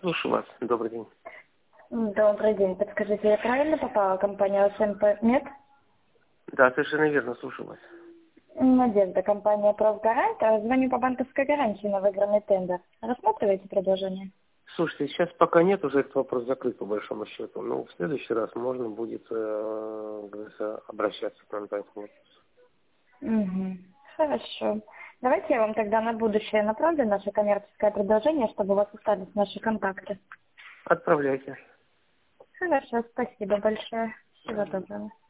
Слушаю вас. Добрый день. Добрый день. Подскажите, я правильно попала в компанию СМП Мед? Да, совершенно верно, слушаю вас. Надежда, компания «Профгарант». Звоню по банковской гарантии на выигранный тендер. Рассматриваете предложение? Слушайте, сейчас пока нет, уже этот вопрос закрыт по большому счету. Но в следующий раз можно будет говорится, обращаться к нам по этому вопросу. Угу. Хорошо. Давайте я вам тогда на будущее направлю наше коммерческое предложение, чтобы у вас остались наши контакты. Отправляйте. Хорошо, спасибо большое. Всего Да. доброго.